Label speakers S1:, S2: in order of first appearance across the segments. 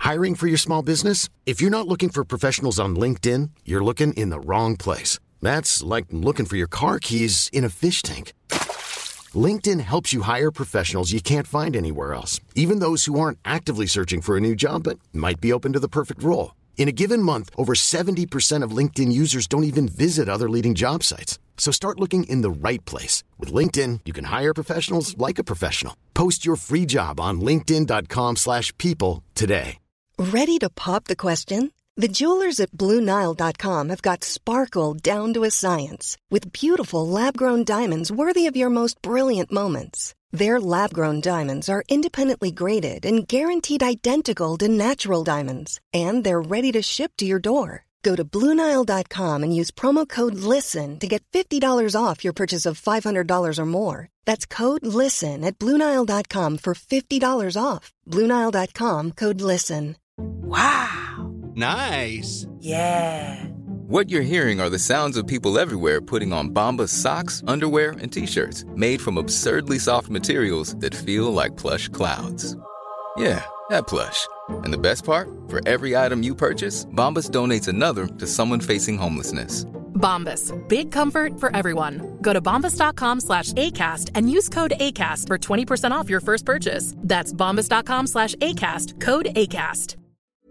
S1: Hiring for your small business? If you're not looking for professionals on LinkedIn, you're looking in the wrong place. That's like looking for your car keys in a fish tank. LinkedIn helps you hire professionals you can't find anywhere else, even those who aren't actively searching for a new job but might be open to the perfect role. In a given month, over 70% of LinkedIn users don't even visit other leading job sites. So start looking in the right place. With LinkedIn, you can hire professionals like a professional. Post your free job on linkedin.com/people today.
S2: Ready to pop the question? The jewelers at BlueNile.com have got sparkle down to a science with beautiful lab-grown diamonds worthy of your most brilliant moments. Their lab-grown diamonds are independently graded and guaranteed identical to natural diamonds, and they're ready to ship to your door. Go to BlueNile.com and use promo code LISTEN to get $50 off your purchase of $500 or more. That's code LISTEN at BlueNile.com for $50 off. BlueNile.com, code LISTEN.
S3: Wow.
S4: Nice.
S3: Yeah.
S5: What you're hearing are the sounds of people everywhere putting on Bombas socks, underwear, and T-shirts made from absurdly soft materials that feel like plush clouds. Yeah, that plush. And the best part? For every item you purchase, Bombas donates another to someone facing homelessness.
S6: Bombas. Big comfort for everyone. Go to bombas.com/ACAST and use code ACAST for 20% off your first purchase. That's bombas.com/ACAST. Code ACAST.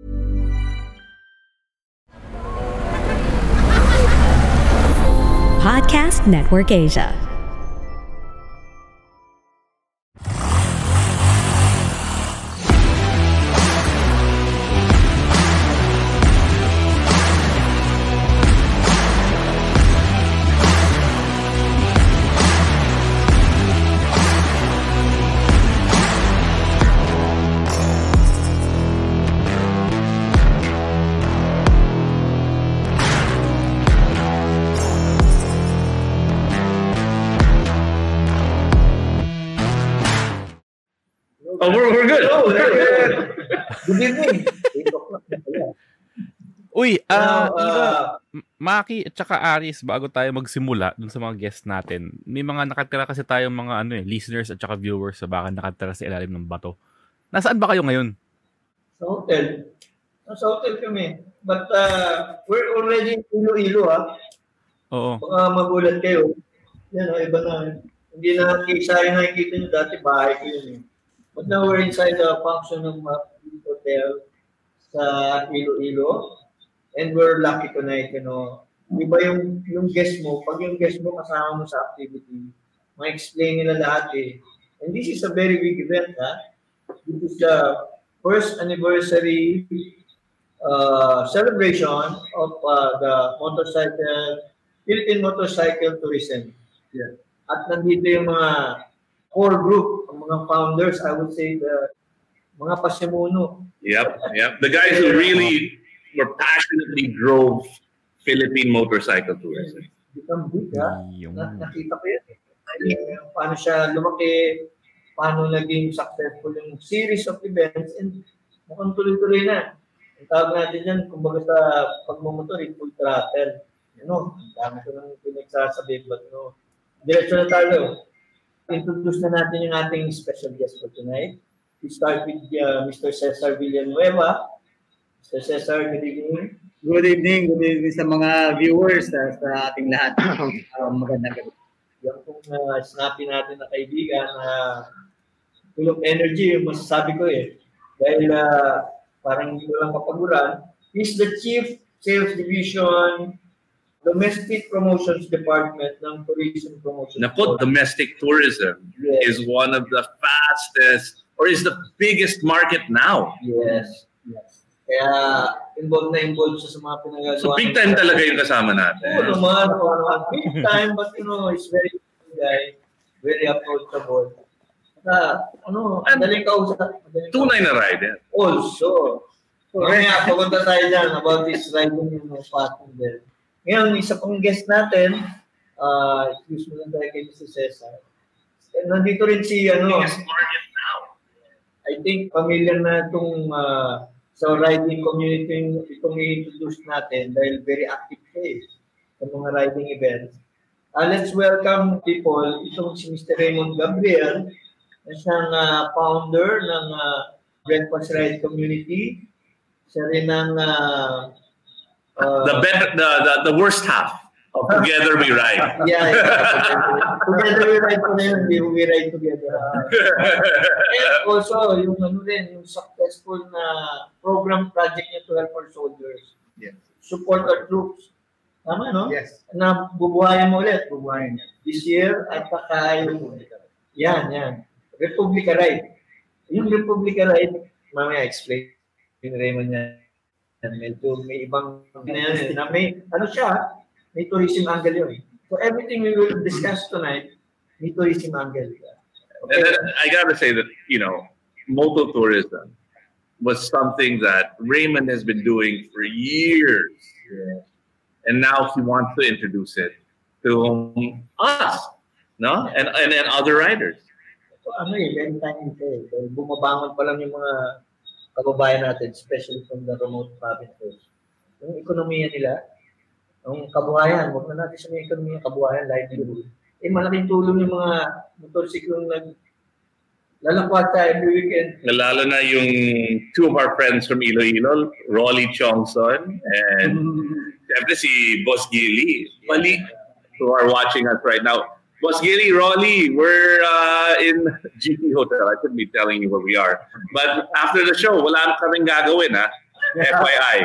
S7: Podcast Network Asia.
S8: Oh, we're good.
S9: Oh, good evening.
S10: Uy, Iba, Maki at saka Aris, bago tayo magsimula dun sa mga guests natin, may mga nakatira kasi tayong mga listeners at saka viewers sa baka nakatira sa ilalim ng bato. Nasaan ba kayo ngayon?
S9: Sa hotel. Sa hotel kami. But we're already in Iloilo,
S10: Oo.
S9: Baka magulat kayo. Yan, iba na. Hindi na sayang nakikita nyo dati, bahay ko yun. But now we're inside the function of hotel sa Iloilo. And we're lucky tonight, Iba yung guest mo, pag yung guest mo kasama mo sa activity, ma-explain nila lahat eh. And this is a very big event, This is the first anniversary celebration of the Philippine Motorcycle Tourism. Yeah. At nandito yung mga core group, ang mga founders, I would say the mga pasimuno.
S8: Yep. The guys who really were passionately drove Philippine motorcycle tourism.
S9: Become big, nakita ko yan. Paano siya lumaki, paano naging successful yung series of events, and mukhang tuloy-tuloy na. Ang tawag natin yan, kumbaga sa pagmumotor, full throttle. Ang dami ko nang pinagsasabi, but diretso na tayo. Introduce na natin yung ating special guest for tonight. We start with Mr. Cesar Villanueva. Mr. Cesar, good evening.
S11: Good evening sa mga viewers sa ating lahat. Magandang gabi.
S9: Yung kung snappy natin na kaibigan full of energy, yung masasabi ko eh. Dahil parang hindi ko lang kapaguran. He's the Chief Sales Division Domestic Promotions Department ng Tourism Promotion.
S8: Domestic tourism is one of the fastest or is the biggest market now.
S9: Yes. Kaya involved siya sa mga pinagagawa.
S8: So big time talaga yung kasama natin.
S9: Oo naman. Big time, but he's very good guy. Very approachable. Daling kausap.
S8: Tunay na rider.
S9: Also. So, kaya papunta tayo dyan about this riding pattern there. Ngayon, isa pang guest natin, excuse me lang tayo kay Mr. Cesar. Nandito rin si, I think familiar na itong sa riding community itong i-introduce natin dahil very active siya sa mga riding events. Let's welcome people. Itong si Mr. Raymond Gabriel na siyang founder ng Breakfast Ride Community siya rin ang
S8: the worst half of Together We Ride.
S9: Yeah. Together We Ride po na yun, hindi we ride together. And also, yung yung successful na program project niya to help our soldiers.
S11: Yes.
S9: Support our troops. Tama, no?
S11: Yes.
S9: Na bubuhayan mo ulit.
S11: Bubuhayan niya.
S9: This year, at saka yung... Yan. Republica Ride. Yung Republica Ride, mamaya explain Raymond niya. Medyo may ibang na may, may tourism angle yun. So everything we will discuss tonight, may tourism angle. Okay.
S8: And then I gotta say that, moto tourism was something that Raymond has been doing for years.
S9: Yeah.
S8: And now he wants to introduce it to us, no? And then other riders.
S9: So very time bumabangon pa lang yung mga kababayan natin, especially from the remote provinces. Yung ekonomiya nila, yung kabuhayan, huwag na natin sabihin ekonomiya, kabuhayan, livelihood. Malaking tulong yung mga motorsiklong lalakwat every weekend.
S8: Lalo na yung two of our friends from Iloilo, Rolly Chongson and siyempre si Boss Gilly. Mali, who are watching us right now. Boss Gilly, Rolly, we're in GT Hotel. I shouldn't be telling you where we are. But after the show, wala kaming gagawin, ha? FYI.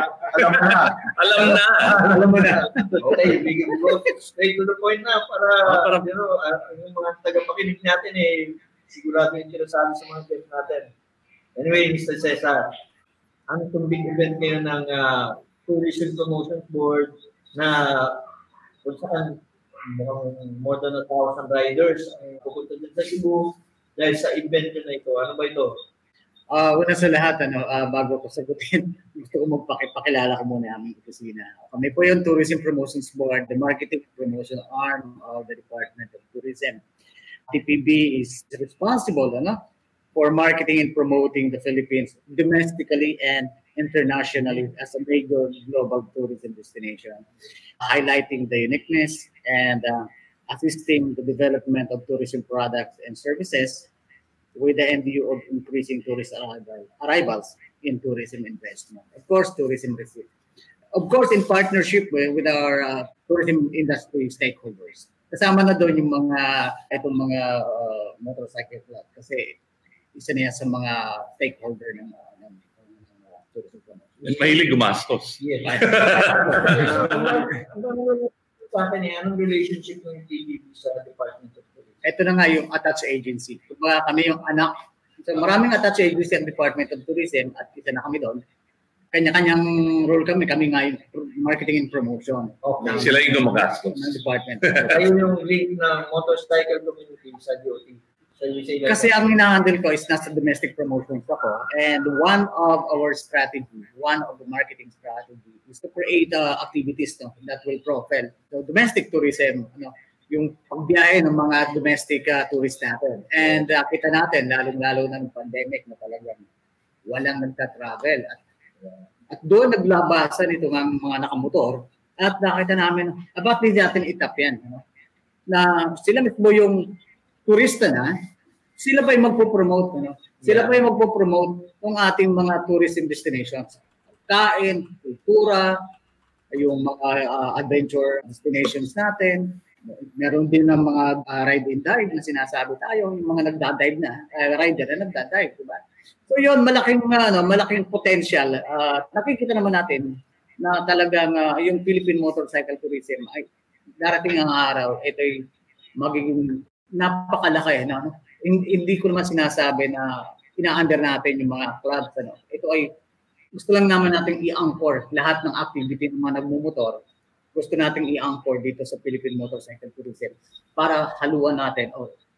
S8: Alam mo na.
S9: Okay, we go straight to the point na para yung mga tagapakinig natin sigurado yung sinasabi sa mga guests natin. Anyway, Mr. Cesar, ano itong big event ngayon ng Tourism Promotion Board na kung saan more than 1,000 riders ang pupunta dyan sa Cebu dahil sa event na ito. Ano ba ito?
S11: Una sa lahat, bago ko sagutin, gusto ko magpakilala ko muna ang aming opisina. Kami po yung Tourism Promotions Board, the marketing promotion arm of the Department of Tourism. TPB is responsible for marketing and promoting the Philippines domestically and internationally as a major global tourism destination, highlighting the uniqueness and assisting the development of tourism products and services with the end view of increasing tourist arrivals in tourism investment. Of course, tourism receipt. Of course, in partnership with our tourism industry stakeholders. Kasama na doon yung itong mga motorcycle club kasi isa niya sa mga stakeholder ng tourism promotion.
S8: Mahilig gumastos.
S9: Yes. Anong relationship ng TPB sa Department of Tourism?
S11: Ito na nga yung attached agency. Kami yung anak. So, maraming attached agency ang Department of Tourism at isa na kami doon. Kanya-kanyang role kami nga yung marketing and promotion.
S9: Okay.
S8: Sila yung gumagastos.
S11: Ng department.
S9: Kayo yung lead ng motorcycle community sa DOT.
S11: Kasi ang hinahandle ko is nasa domestic promotions ako. And one of our strategy, one of the marketing strategy is to create activities that will profile so domestic tourism, yung pagbiyahe ng mga domestic tourists natin. And kita natin, lalo na ng pandemic na talagang walang nagta-travel. At doon naglabasan ito ng mga nakamotor at nakita namin, about din natin itap yan. Na sila mismo yung turista na, sila pa yung magpo-promote. Sila pa yung magpo-promote ng ating mga tourism destinations. Kain, kultura, yung mga adventure destinations natin. Meron din ng mga ride and dive na sinasabi tayo, yung mga nagda-dive na, rider na nagda-dive, diba? So yun, malaking potential. Nakikita naman natin na talagang yung Philippine motorcycle tourism ay darating ang araw, ito'y magiging napakalaki. Hindi ko naman sinasabi na ina-under natin yung mga clubs. Ito ay gusto lang naman natin i-anchor lahat ng activity ng mga nagmumotor. Gusto nating i-anchor dito sa Philippine motorcycle tourism para haluan natin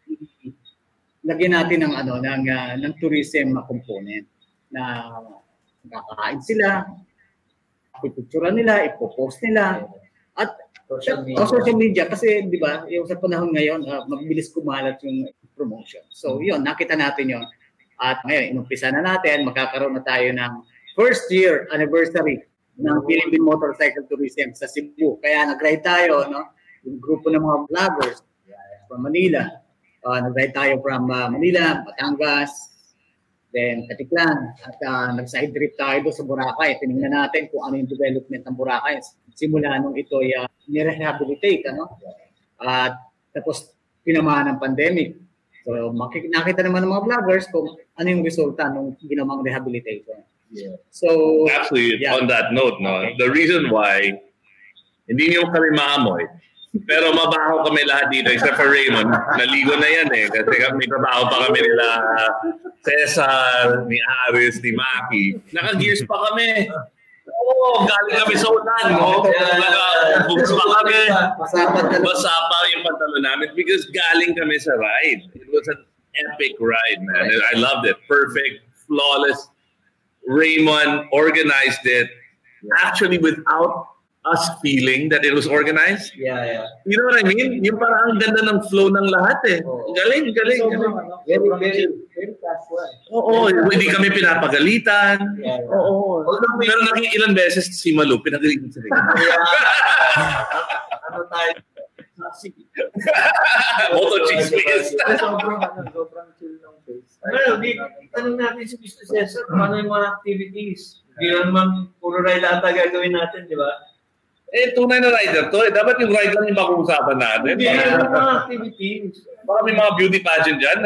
S11: lagyan natin ng tourism component na kakain sila, ipipicturean nila, ipopost nila at social media kasi di ba yung sa panahon ngayon mabilis kumalat yung promotion. So yun, nakita natin yun. At ngayon inumpisa na natin, magkakaroon na tayo ng first year anniversary ng Philippine Motorcycle Tourism sa Cebu. Kaya nag-ride tayo, yung grupo ng mga vloggers from Manila. Nag-ride tayo from Manila, Batangas, then Katiklan, at nag-side trip tayo doon sa Boracay. Tinignan natin kung ano yung development ng Boracay simula nung ito'y nirehabilitate, at tapos pinamaan ng pandemic. So nakita naman ng mga vloggers kung ano yung resulta ng ginawang rehabilitation.
S8: Yeah.
S11: So
S8: actually, on that note, the reason why hindi niyo kami maamoy, pero mabaho kami lahat dito except for Raymond. Naligo na yan eh. Kasi may trabaho pa kami nila Cesar, ni Aris, ni Maki. Naka-gears pa kami. Oo, galing kami sa ulan. Naka-books pa kami. Basa pa yung pantalon namin because galing kami sa ride. It was an epic ride, man. I loved it. Perfect, flawless. Raymond organized it. Actually, without us feeling that it was organized.
S9: Yeah.
S8: You know what I mean? Yung parang ang ganda ng flow ng lahat eh. Galing.
S9: Very casual.
S8: Oo, hindi kami pinapagalitan.
S9: Yeah.
S8: Oo. Pero ilang beses si Malu, pinagalitan sa rin.
S9: Ano tayo?
S8: Moto chismis.
S9: Sobrang chill ng face. Tanong natin si Mr. Cesar, ano yung mga activities? Hindi naman puro ride ata gagawin natin, di ba?
S8: Tunay na rider to. Dapat yung ride lang yung makuusapan natin.
S9: Hindi, yung mga activities.
S8: Baka may mga beauty pageant dyan.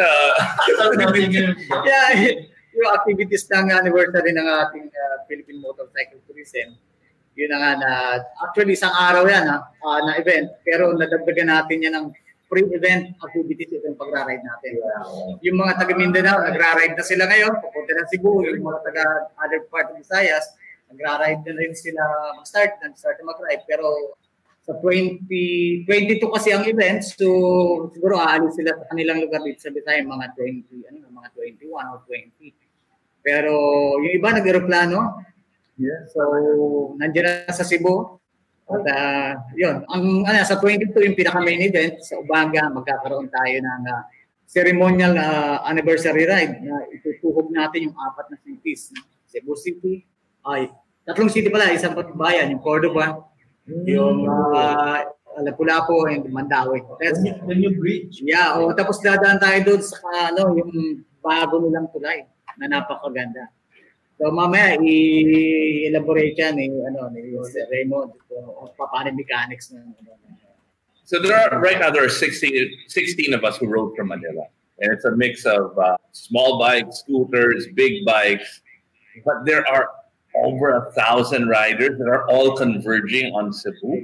S11: Yung activities ng anniversary ng ating Philippine Motorcycle Tourism, yun na nga na, actually isang araw yan na event, pero nadagdagan natin yan ng pre-event activities ito yung pagra-ride natin. Yung mga taga Mindanao, nagra-ride na sila ngayon, papunta ng Cebu, yung mga taga other part of Visayas, nagra-ride na rin sila mag-start na mag-ride. Pero sa 2022 kasi ang event, so siguro aalis sila sa kanilang lugar dito sa Visayas, mga 21 or 20. Pero yung iba nag-aeroplano, so nandiyan na sa Cebu. At yun, sa 22 yung pinaka-main event, sa umaga magkakaroon tayo ng ceremonial anniversary ride na itutuhog natin yung 4 na cities. Cebu City, tatlong city pala, isang bayan, yung Cordoba, yung Lapu-Lapu, and Mandaue.
S9: That's the new bridge.
S11: Yeah, tapos dadaan tayo doon sa yung bago nilang tulay na napakaganda. So mamaya i-elaborate yan ni Raymond paano mechanics ng
S8: So there are 16 of us who rode from Manila. And it's a mix of small bikes, scooters, big bikes. But there are over 1,000 riders that are all converging on Cebu.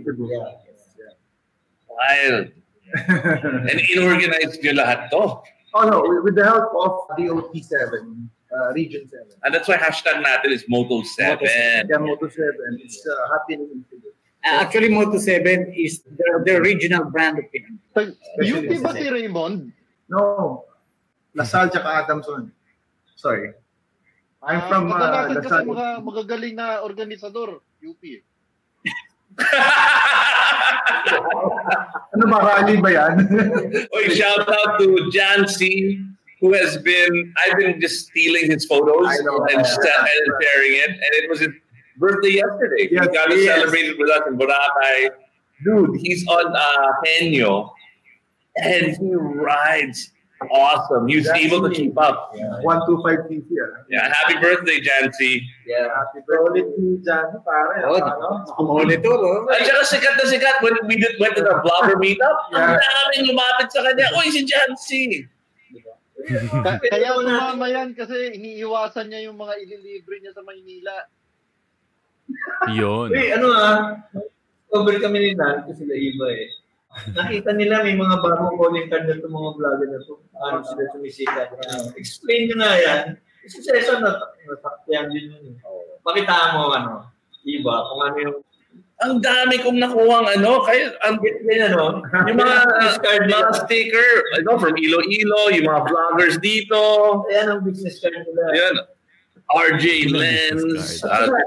S8: Wild. And inorganized nyo lahat to.
S4: Oh no, with the help of DOT7. Region 7.
S8: And that's why hashtag natin is Moto7.
S4: Moto7. It's happening in Cebu.
S11: Actually, Moto7 is the regional brand of Pinoy.
S12: UP ba si Raymond?
S4: No. Lasal tsaka Adamson. Sorry. I'm from
S12: Lasal. Kasi
S4: Lasal.
S12: mga magagaling na organisador, UP.
S4: Ano ba, rally ba yan?
S8: Oy, shout out to Jancy, who has I've been just stealing his photos and sharing it. And it was his birthday yesterday. He got to celebrate it with us in Boracay. Dude, he's on Henyo. And he rides awesome. He was able to keep up.
S4: 125 cc.
S8: Yeah, happy birthday, Jancy.
S9: Yeah, happy birthday to Jancy, pare.
S8: At saka sikat na sikat when we went to the vlogger meetup. Ang daming lumapit sa kanya. Uy, si Jancy.
S12: Kaya sumama yan kasi iniiwasan niya yung mga ililibre niya sa Maynila.
S10: Yun.
S9: Uy, cover kami ni Dan kasi sila iba eh. Nakita nila may mga bagong calling card na itong mga vlogger na ito. Ano sila sumisikat. Explain nyo nga yan. Kasi sa isa natakyan din yun. Pakita mo iba, kung ano yung
S8: ang dami kong nakuha yung mga sticker, from Iloilo, yung mga vloggers dito.
S9: Ayan ang business card nila.
S8: Ayan. RJ Lens.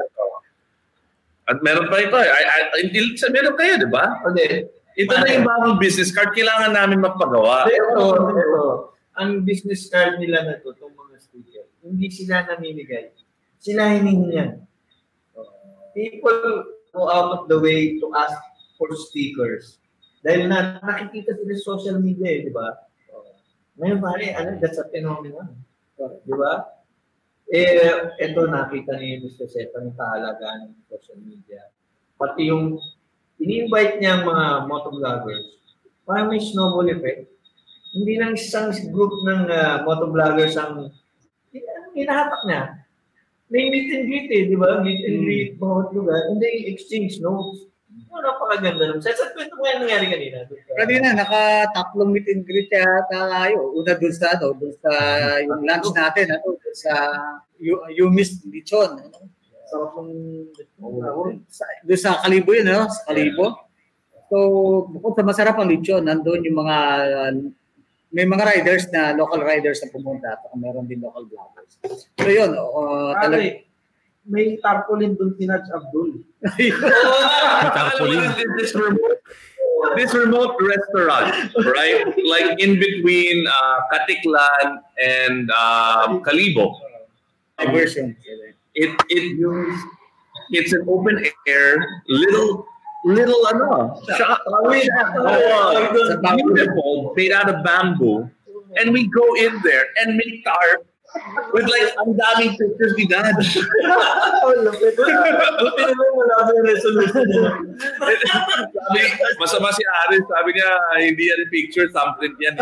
S8: At meron pa ito. Meron kayo, di ba?
S9: Okay.
S8: Ito na yung bagong business card. Kailangan namin magpagawa.
S9: Ito. Ang business card nila na ito, itong mga sticker, hindi sila namimigay. Sila hinihingi yan. People go out of the way to ask for stickers. Dahil nakikita sila sa social media, di ba? Ngayon, pare, that's a phenomenon. Di ba? Ito nakita ni Mr. Seta ng kahalagaan ng social media. Pati yung ini-invite niya mga motovloggers, parang may snowball effect. Hindi lang isang group ng motovloggers ang hinahatak niya. May meet and greet di ba? Meet and greet, bawat lugar. And they exchange notes. Napakaganda naman. Sa kwento mo yan nangyari kanina.
S11: Kanina, naka-tatlong meet and greet tayo. Una dun sa yung lunch natin, doon sa Yumis Lichon. Sarap ng doon sa Kalibo yun, sa Kalibo. So, bukod sa masarap ang lechon, nandun yung mga may mga riders na local riders na pumunta at meron din local vloggers. So yun,
S4: may tarpaulin doon si Naj Abdul.
S8: This remote restaurant, right? Like in between Katiklan and Kalibo.
S11: Version.
S8: It's an open air little shop, beautiful, made out of bamboo, and we go in there and make tarp with like ang daming pictures ni Dad. Masama si Aris, sabi niya hindi yan picture, thumbprint yan.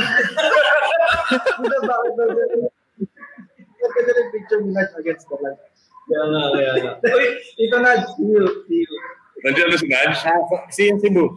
S4: Bakit yung picture ni Naj against the light? Yeah. Ito Naj, see you.
S8: Nandiyan na si Naj?
S11: Si Cebu.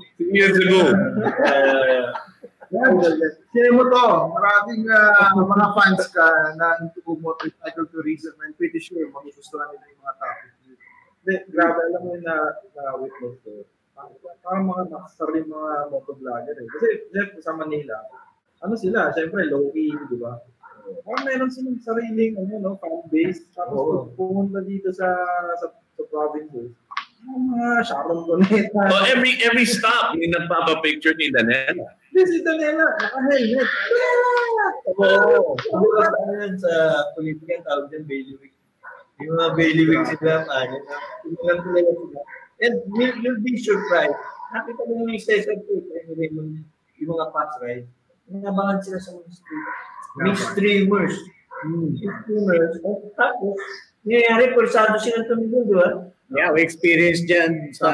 S4: Sino mo to? Maraming mga fans ka na into motorcycle tourism and pretty sure magugustuhan nila yung mga topic. Grabe, alam mo na witness ko. Parang mga nakasar yung mga motovlogger eh. Kasi sa Manila, sila? Siyempre, low-key, di ba? Meron silang sariling fan base. Tapos pumunta dito sa provinces. Mga Sharon Cuneta.
S8: So every stop, may nagpapapicture ni Danela.
S4: Si Danela, naka-helmet.
S9: Sa politika, tawag din bailiwick. Yung mga bailiwick sila, tinulang sila sila. And you'll be surprised. Nakita mo yung exercise ko, yung mga pass ride. Nangabangan sila sa mga street. May streamers. Tapos, nangyayari, pulsado silang tumigil, di ba?
S11: Yeah, we experienced dyan sa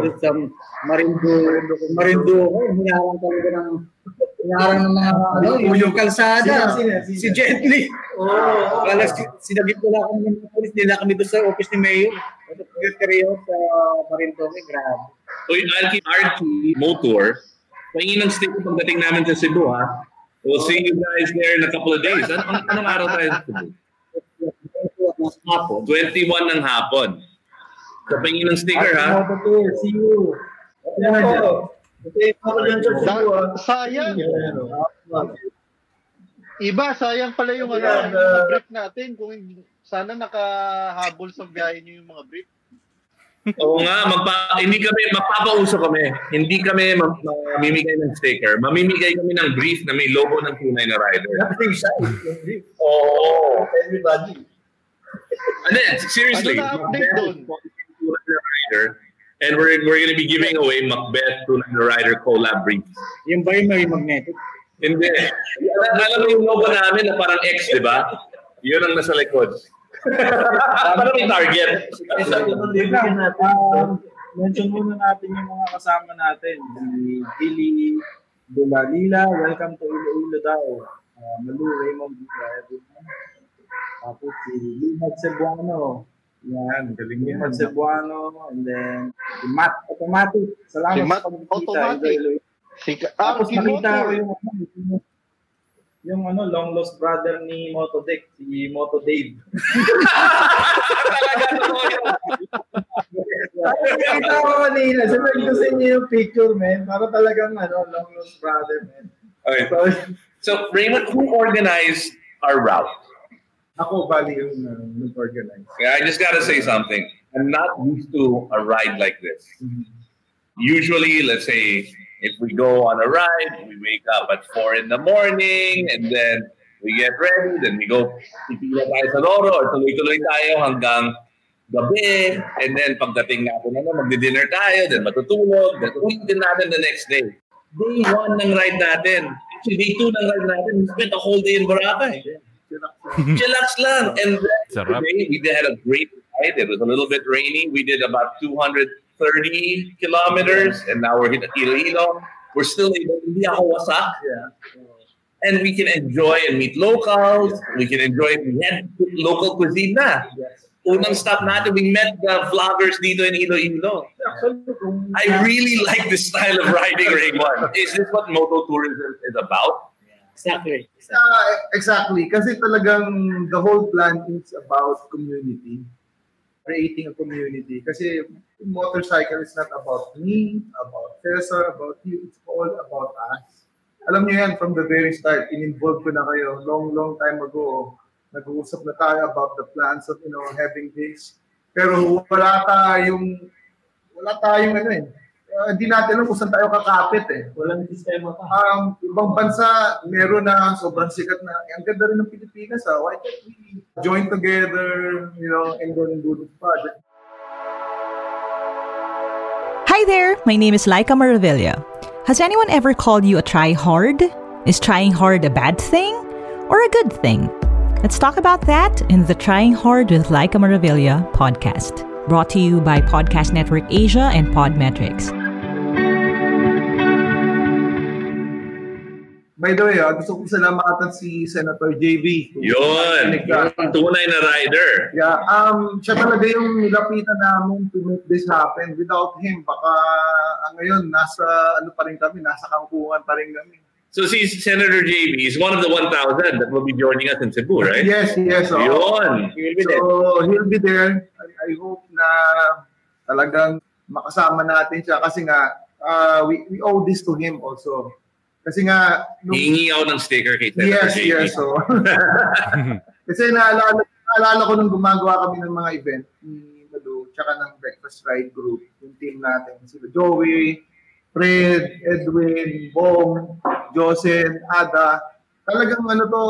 S11: Marinduque. Hinarang ng yung kalsada. Si Jet Li. Kala sinagip ko lang kami ng polis, nila kami doon sa office ni Mayor. Secretary sa Marinduque, grabe.
S8: So yung Archie Motor, pahingin ng stick pagdating namin sa Cebu, ha? We'll see you guys there in a couple of days. Anong araw tayo sa Cebu? 21 ng hapon. Sa pahingin ng sticker, ha?
S4: See you.
S12: Sayang. Sayang pala yung mga brief natin. Kung sana nakahabol sa biyahe niyo yung mga brief.
S8: Oo nga, magpapauso kami. Hindi kami mamimigay ng sticker. Mamimigay kami ng brief na may logo ng tunay na rider. Oo.
S9: Everybody.
S8: And then, seriously, and we're going to be giving away Macbeth Tunay na Rider collab briefs.
S11: Yung ba yung may magnetic?
S8: Hindi. Alam mo yung logo namin na parang X, di ba? Yun ang nasa likod. Parang may target.
S4: Mention muna natin yung mga kasama natin. Si Billy Dulalila, welcome to Iloilo daw. Malu Raymond Dulalila. Tapos si Limad Cebuano. Yan, galing Limad Cebuano. And then, si Matt Automatic. Salamat sa pagkikita. Tapos nakita ko yung long lost brother ni Motodek, si Moto Dave. Nakita ko kanina. Sabi ko sa inyo yung picture, man. Para talagang long lost brother, man.
S8: Okay. So Raymond, who organized our route?
S4: Ako, bali yung nag-organize.
S8: Yeah, I just gotta say something. I'm not used to a ride like this. Usually, let's say, if we go on a ride, we wake up at 4 in the morning, and then we get ready, then we go pipila tayo sa Loro, or tuloy-tuloy tayo hanggang gabi, and then pagdating natin, magdi-dinner tayo, then matutulog, then uwi din natin the next day. Day 1 ng ride natin. Actually, day 2 ng ride natin, we spent a whole day in Boracay. Chillax lang. And today, we had a great ride. It was a little bit rainy. We did about 230 kilometers, and now we're hitting Iloilo. We're still able to be wasak. And we can enjoy and meet locals. We can enjoy local cuisine na. Unang stop natin, we met the vloggers dito in Iloilo. I really like this style of riding, Raymond. Is this what moto tourism is about?
S11: Exactly.
S4: Exactly. Kasi talagang the whole plan is about community. Creating a community. Kasi motorcycle is not about me, about Cesar, about you. It's all about us. Alam niyo yan, from the very start, in-involve ko na kayo long time ago. Nag-uusap na tayo about the plans of, having this. Pero wala tayong hindi natin alam kung saan tayo kakapit
S9: Walang sistema pa.
S4: Ibang bansa, meron na sobrang sikat na. Ang ganda rin ng Pilipinas, why can't we join together, and then do this project?
S13: Hi there, my name is Laika Maravilla. Has anyone ever called you a try-hard? Is trying hard a bad thing or a good thing? Let's talk about that in the Trying Hard with Laika Maravilla podcast, brought to you by Podcast Network Asia and Podmetrics.
S4: By the way, gusto ko salamatan si Senator JB.
S8: Yun! Tunay na rider.
S4: Yeah, siya talaga yung nilapitan namin to make this happen. Without him, baka ngayon, nasa kangkungan pa rin kami.
S8: So see, Senator JB is one of the 1,000 that will be joining us in Cebu, right?
S4: Yes.
S8: Yun.
S4: He'll be there. I hope na talagang makasama natin siya kasi nga we owe this to him also. Kasi nga
S8: hihingi ako ng sticker kay Senator JB.
S4: Yes. So. Kasi naalala ko nung gumagawa kami ng mga event ni Malu tsaka ng Breakfast Ride Group, yung team natin, sila Joey, Fred, Edwin, Bong, Josen, Ada. Talagang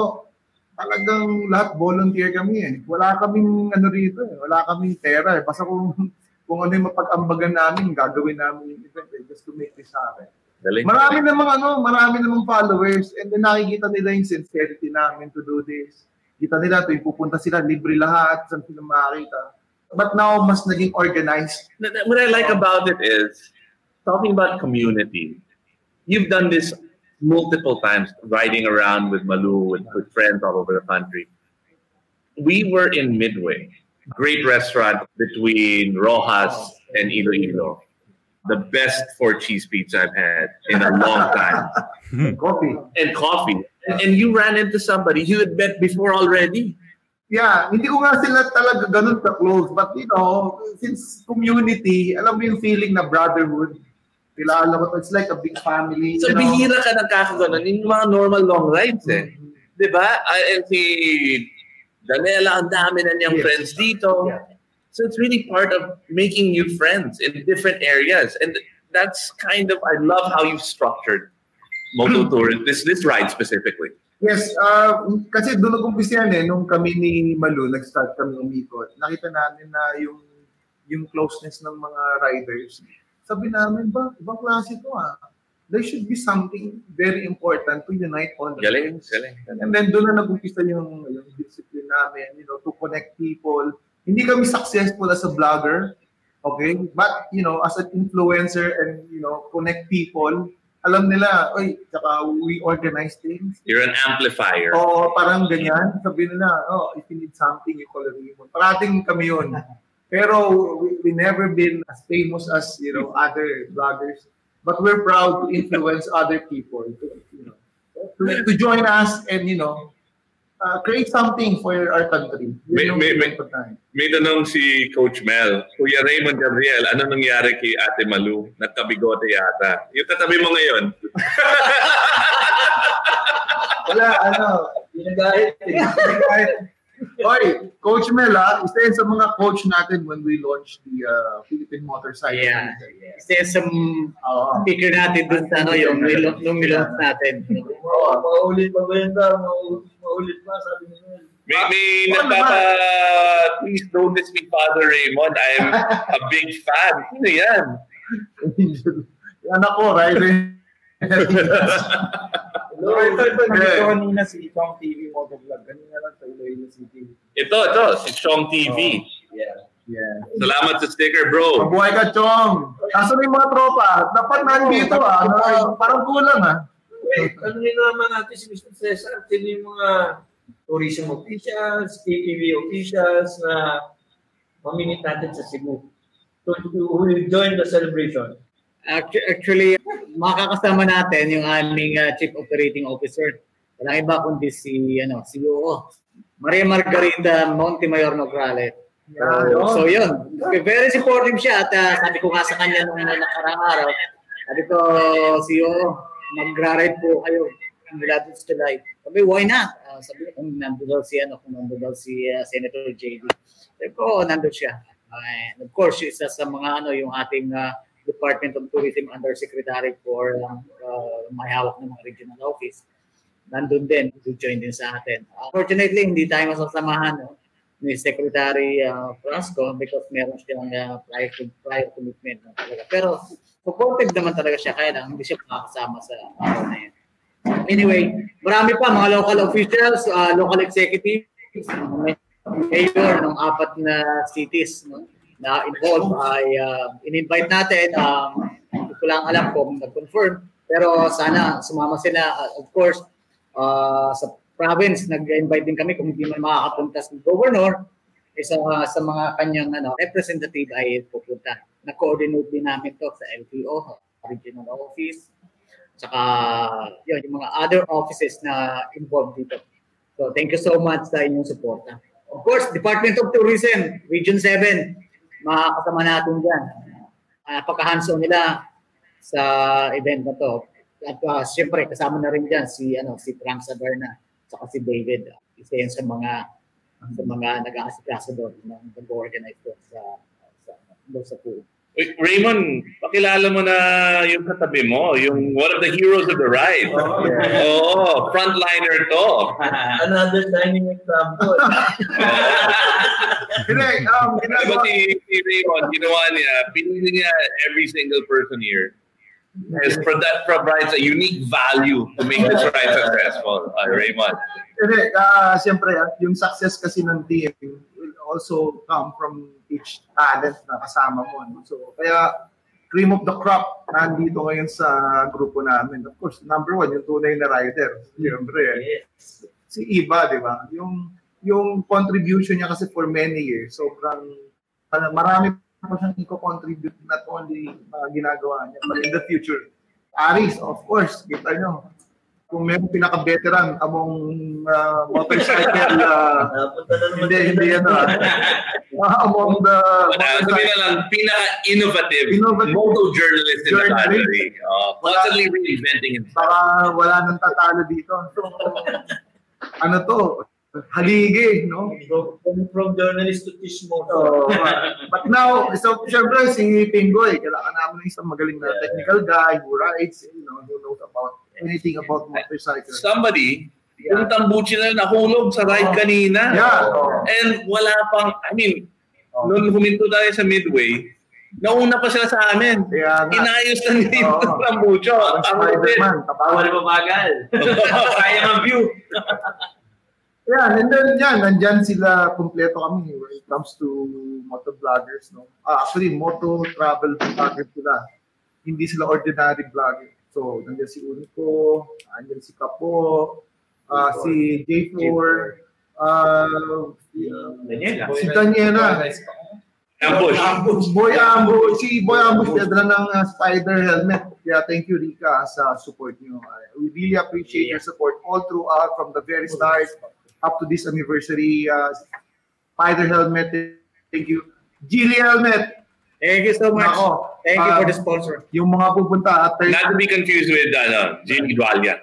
S4: talagang lahat volunteer kami Wala kaming rito Wala kaming pera Basta kung ano yung mapag-ambagan namin, gagawin namin yung event just to make this happen. Marami namang followers and then nakikita nila yung sincerity namin to do this. Kita nila tuwing pupunta sila, libre lahat, saan sila makakita. But now, mas naging organized.
S8: What I like about it is, talking about community, you've done this multiple times, riding around with Malu, with friends all over the country. We were in Midway, great restaurant between Rojas and Iloilo. The best 4-cheese pizza I've had in a long time.
S4: Coffee.
S8: And you ran into somebody you had met before already.
S4: Yeah, hindi ko nga sila talaga ganun ka-close. But, since community, alam mo yung feeling na brotherhood. Kilala ko, it's like a big family.
S8: So, bihira ka nagkakaganon yung mga normal long rides Diba? And si Daniela, ang dami na niyang friends dito. Yeah. So it's really part of making new friends in different areas. And that's kind of, I love how you've structured Moto Tour, this ride specifically.
S4: Yes, kasi doon nag-umpisa yan nung kami ni Malu, nag-start kami umikot. Nakita namin na yung closeness ng mga riders. Sabi namin, ibang klase ito There should be something very important to unite all the
S8: galing.
S4: And then doon na nag-umpisa yung discipline namin, to connect people. Hindi kami successful as a vlogger, okay? But, as an influencer and, connect people, alam nila, tsaka we organize things.
S8: You're an amplifier.
S4: Oo, parang ganyan. Sabi nila, if you need something, you call Raymond. Parating kami yun. Pero we never been as famous as, other vloggers. But we're proud to influence other people to join us and, create something for our country.
S8: May tanong si Coach Mel, Kuya Raymond Gabriel, ano nangyari kay Ate Malu? Nagkabigote yata. Yung tatabi mo ngayon.
S4: Wala, ginagahit. Oy, Coach Mel, isa yan sa mga coach natin when we launched the Philippine Motorcycle.
S11: Yeah. Isa yan sa speaker natin dun sa yung nung-launch natin.
S9: Maulit pa ba yun maulit pa, sabi nyo.
S8: May please don't miss me, Father Raymond. I'm a big fan. Sino yan?
S4: Anak ko, right? Ito, kanina si Chong TV Motovlog. Kanina lang sa Iloilo City.
S8: Ito, si Chong TV.
S4: Yeah.
S8: Salamat sa sticker, bro.
S4: Mabuhay ka, Chong. Kaso may mga tropa. Dapat nandito parang kulang
S9: Ano rin naman natin si Mr. Cesar, sino yung mga tourism officials, TTV officials na mamimit natin sa Cebu who will join the celebration?
S11: Actually, makakasama natin yung aming Chief Operating Officer. Walang iba kundi si CEO, Maria Margarita Montemayor Nograles. So yun, very supportive siya at sabi ko nga sa kanya nung nakaraang araw, sabi ko, CEO, magra-ride po kayo mula dito sa July. Sabi, why not? Sabi ko, kung nandun daw si Senator JD. Sabi ko, nandun siya. And of course, isa sa mga yung ating Department of Tourism Undersecretary for may hawak ng mga regional office. Nandun din, to join din sa atin. Fortunately, hindi tayo masasamahan ni Secretary Frasco because meron siyang prior commitment talaga. Pero supportive naman talaga siya, kaya lang hindi siya makakasama sa araw na yun. Anyway, marami pa mga local officials, local executives, mayor ng 4 na cities na involved ay in-invite natin. Hindi ko lang alam kung nag-confirm, pero sana sumama sila. Of course, sa province, nag-invite din kami kung hindi man makakapunta sa governor, isa sa mga kanyang representative ay pupunta. Na-coordinate din namin to sa LTO, regional office, saka yung mga other offices na involved dito. So thank you so much sa inyong suporta. Of course, Department of Tourism, Region 7, makakasama natin dyan. Napaka-hands-on nila sa event na to. At siyempre, kasama na rin dyan si Frank Sadarna, saka si David. Isa yan sa mga nag-aasikaso doon, nag-organize doon sa pool.
S8: Raymond, pakilala mo na yung katabi mo, yung one of the heroes of the ride. Oo, frontliner to.
S9: Another shining example.
S8: Diba si Raymond, ginawa niya, pinili niya every single person here. Yes, that provides a unique value to make this ride successful. Raymond.
S4: Siyempre, yung success kasi ng team will also come from each talent na kasama mo. So, kaya cream of the crop nandito ngayon sa grupo namin. Of course, number 1, yung tunay na rider. Siyempre, si Iba, di ba? Yung contribution niya kasi for many years, sobrang marami pa siyang i-contribute, not only ginagawa niya, but in the future. Aris, of course, kita nyo. Kung may pinaka-veteran among motorcycle, hindi among the...
S8: Sabi na lang, pinaka-innovative moto journalist in the country. Constantly reinventing himself.
S4: Baka wala nang tatalo dito. So, haligi, no?
S9: From journalist to tismo.
S4: But now, so syempre si Pingoy, kailangan namin ng isang magaling na technical guy who rides, who knows about anything about motorcycles.
S8: Somebody, yung tambuchi na nahulog sa ride kanina. And wala pang, noon huminto tayo sa midway, nauna pa sila sa amin. Inayos na nila yung tambucho.
S9: Bawal mabagal. Sayang ang view.
S4: And then nandyan sila, kumpleto kami when it comes to motovloggers, no? Actually, moto travel vloggers sila. Hindi sila ordinary vlogger. So, nandyan si Unico, nandyan si Kapo, si J4, si Daniela. Boy Ambush. Si Boy Ambush, nadala ng spider helmet. Yeah, thank you, Rika, sa support nyo. We really appreciate your support all throughout from the very start up to this anniversary. Spider helmet, thank you. Geely helmet.
S11: Thank you so much. Thank you for the sponsor.
S4: Yung mga pupunta.
S8: Not to be confused with Geely Dwalia.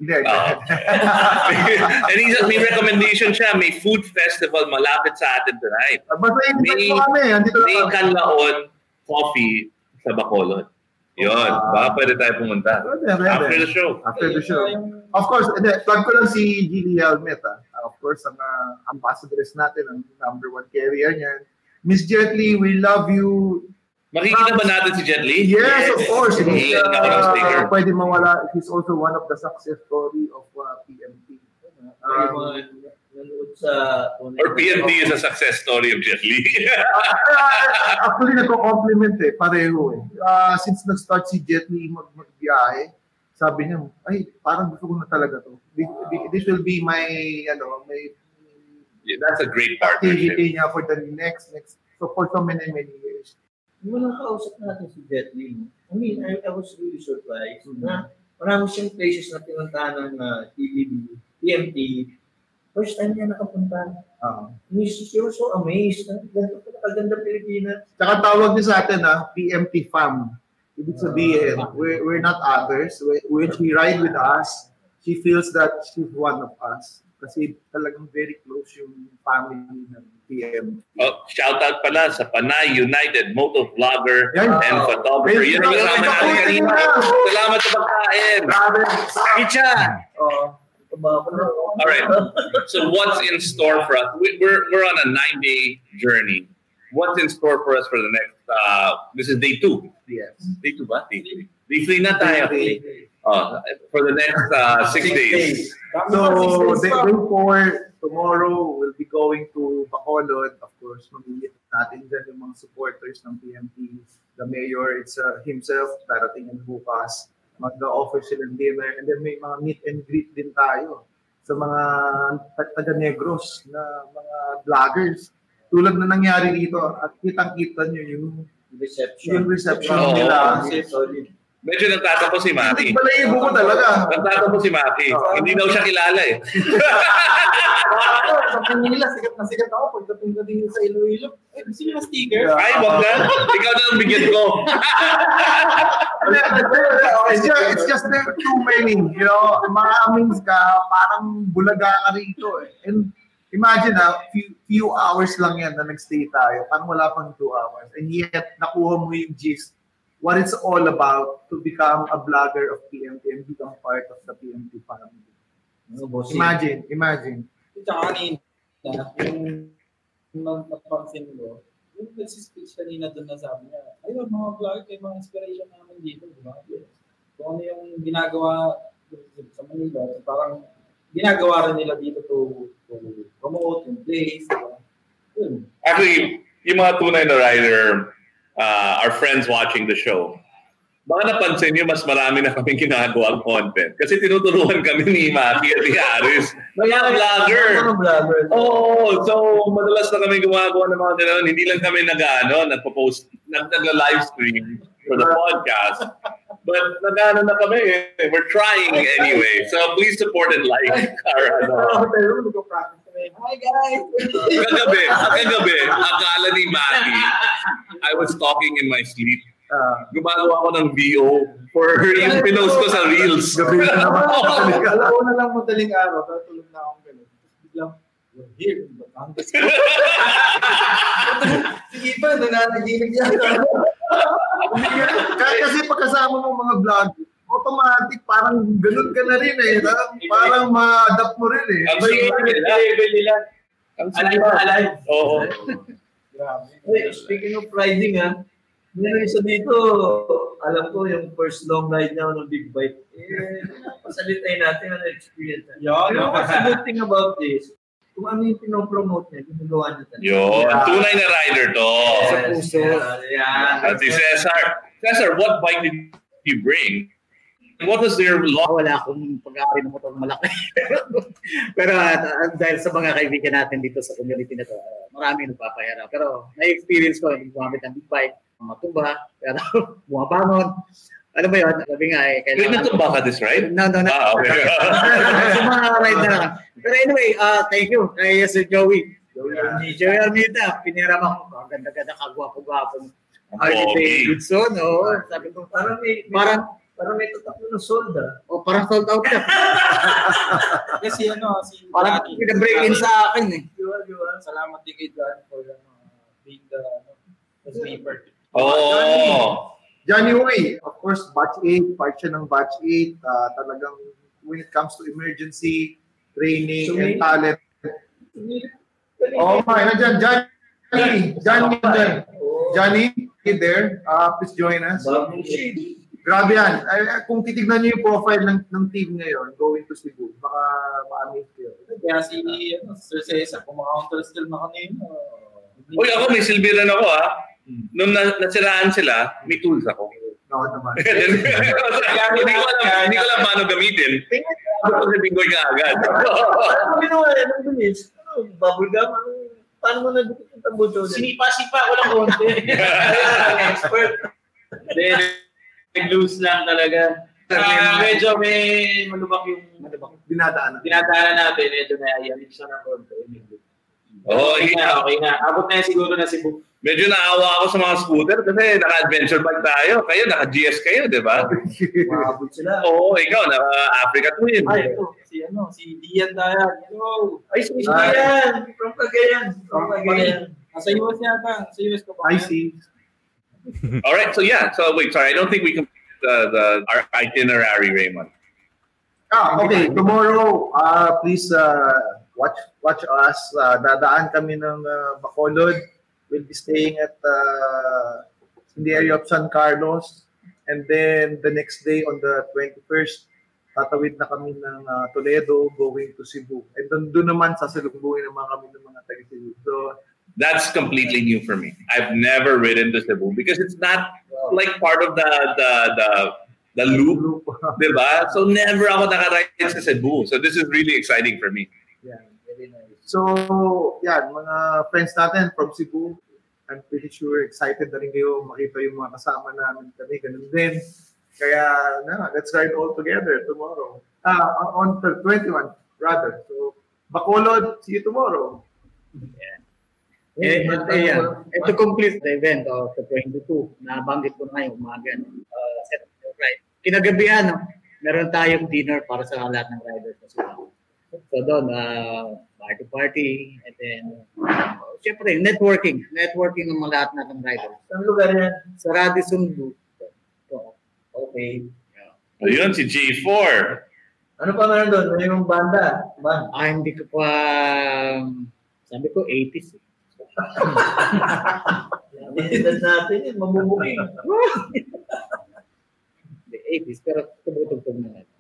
S8: And may recommendation siya, may food festival malapit sa atin tonight. May Kanlaon coffee sa Bacolod. Yun, baka pwede tayo pumunta. After the show.
S4: Of course, plug ko lang si Geely Helmet. Of course, ang ambassadors natin, ang number 1 carrier niyan. Miss Jet Li, we love you.
S8: Makikita ba natin si Jet Li?
S4: Yes, of course.
S8: Pwede
S4: mawala. He's also one of the success story of PMT.
S8: Or PMT is a success story of Jet Li.
S4: Actually, nagko-compliment pareho since nag-start si Jet Li magbiyahe, sabi niya, ay, parang gusto ko na talaga to. This will be my
S8: that's a great partnership.
S4: Activity niya for the next, so for so many years.
S9: Yung nakausap natin si Jet Li, I mean, I was really surprised na marami siyang places na pinuntahan ng TVB, PMT. First time niya nakapunta. He was so amazed. Kaganda Pilipinas.
S4: Saka tawag niya sa atin, PMT fam. Ibig sabihin, we're not others. When she ride with us, she feels that she's one of us. Kasi talagang very close yung family ng PM.
S8: Shout out pala sa Panay United Moto Vlogger and Photographer. Yun ang kasama natin kanina. Salamat sa pagkain. Kicha! All right. So what's in store for us? We're on a 9-day journey. What's in store for us for the next, this is day 2.
S4: Yes.
S8: Day 2 ba? Day 3. Day 3 na tayo. For the next 6 days.
S4: So, day 4, tomorrow, we'll be going to Bacolod. Of course, mamili natin dyan yung mga supporters ng PMT. The mayor, it's himself, darating yung bukas. Mag-offer sila ng dinner. And then may mga meet and greet din tayo sa mga taga-Negros na mga vloggers. Tulad na nangyari dito, at kitang-kita nyo yung reception nila.
S8: Medyo nagtatapo si Maki.
S4: Balayibo ko talaga.
S8: Nagtatapo si Maki. Hindi daw siya kilala
S9: Sa Manila, sikat na sikat ako. Pagdating sa Iloilo, gusto niyo na sticker?
S8: Ay, wag na. Ikaw na ang bigyan ko.
S4: It's just there are too many. Maraming ka, parang bulaga ka rito. And imagine few hours lang yan na nagstay tayo. Parang wala pang 2 hours. And yet, nakuha mo yung gist. What it's all about to become a blogger of PMT and become part of the PMT family. Imagine.
S14: Tsaka kanina, yung napansin ko, yung nagsispitch kanina doon na sabi niya, ayun, mga vlog, may mga inspiration namin dito, di ba? Kung ano yung ginagawa sa Manila, parang ginagawa rin nila dito to promote yung place, di ba?
S8: Actually, yung mga tunay na rider, our friends watching the show, baka napansin nyo, mas marami na kaming ginagawang content. Kasi tinuturuan kami ni Maki at ni Aris. Mga vlogger. So madalas na kami gumagawa ng mga gano'n. Hindi lang kami nagpo-post, nag-live stream for the podcast. But na kami. We're trying anyway. So please support and like our
S9: Hi guys!
S8: Kagabi, akala ni Maki, I was talking in my sleep. Gumagawa ko ng VO for yung pinost ko sa Reels.
S4: Gabi na naman.
S9: Alam ko na lang madaling araw, tulog na akong gano'n. Biglang, we're here in Batangas. Sige pa, nananaginip yan.
S4: Kasi pagkasama ng mga vlog, automatic, parang ganun ka na rin Parang ma-adapt mo rin
S8: Ang level nila.
S9: Alive.
S8: Oo.
S9: Speaking of riding, meron isa dito, alam ko yung first long ride niya ng big bike. Pasalitay natin ang experience. What's the good thing about this? Kung ano yung pinopromote niya, ginagawa niya talaga.
S8: Yun, tunay na rider to.
S9: Sa puso.
S8: At si Cesar, what bike did you bring? What was their
S11: Wala akong pag-aari ng motor malaki. Pero dahil sa mga kaibigan natin dito sa community na to, marami nagpapahirap. Pero na-experience ko, gumamit ng big bike, matumba, pero bumabangon. Alam mo yun, sabi nga kailangan...
S8: Wait, natumba ka this ride?
S11: No.
S8: Okay.
S11: Sa mga ride na lang. Pero anyway, thank you kay Joey Armita, piniraman ko. Ang ganda-ganda, kagwapo-gwapo. Harley Davidson, sabi ko,
S9: parang may tatakbo ng sold
S11: parang sold out ka.
S14: Kasi
S11: parang pinabreak-in sa akin
S14: Diba? Salamat din kay John for being the sleeper.
S4: Johnny Way, of course, batch 8, part siya ng batch 8. Talagang when it comes to emergency, training, and talent. Nandiyan, Johnny. Johnny, you there? Please join us. Grabe yan. Kung titignan niyo yung profile ng team ngayon, going to Cebu, baka ma-amaze kayo.
S14: Kaya si Sir Cesar, kumakaunter still na kanina.
S8: Uy, ako may silbi rin ako Nung nasiraan sila, may tools ako.
S4: Oo naman.
S8: Hindi ko alam paano gamitin. Ako sabihin ko yung agad.
S9: Ano ginawa yan? Ang bilis. Bubble gum? Paano mo nagdukit yung tambucho?
S14: Sinipa-sipa ko lang konti. Expert. Nag-loose lang talaga. Medyo may malubak yung
S4: dinadaanan
S14: natin. Medyo naiyanip siya ng konti. Okay na. Abot na yan siguro na Cebu.
S8: Medyo naawa ako sa mga scooter kasi naka-adventure bike tayo. Kayo, naka-GS kayo, di ba?
S9: Maabot sila.
S8: Oo, ikaw, naka-Africa Twin.
S14: Ay, ito. Si Dian Dayan. Hello.
S9: Ay, si Dian. From Cagayan.
S14: Nasa US yata. Sa US ko pa.
S4: I see.
S8: All right, so wait, sorry, I don't think we completed our itinerary, Raymond.
S4: Okay, tomorrow, please watch us. Dadaan kami ng Bacolod. We'll be staying at in the area of San Carlos, and then the next day on the 21st, tatawid na kami ng Toledo going to Cebu. And doon naman sasalubungin naman kami ng mga taga-Cebu. So,
S8: that's completely new for me. I've never ridden to Cebu because it's not like part of the loop, diba? So never ako nakaride sa Cebu. So this is really exciting for me.
S4: Yeah, very nice. So, mga friends natin from Cebu, I'm pretty sure excited na rin kayo makita yung mga kasama namin kami. Ganun din. Kaya, let's ride all together tomorrow. On the 21, rather. So, Bacolod, see you tomorrow.
S11: Yeah. To complete the event of the 22, nabanggit ko na yung umaga. Right. Kinagabihan, meron tayong dinner para sa lahat ng riders. So doon, party, and then, syempre, networking ng mga lahat ng riders.
S9: Saan lugar yan?
S11: Sa Radisson Blue. So, okay.
S8: Ayun, si J4.
S9: Ano pa meron doon? May yung banda?
S11: Hindi ko pa, sabi ko 80s.
S9: Edad natin yun, mabubuking.
S11: The 80s, pero tumutugtog na natin.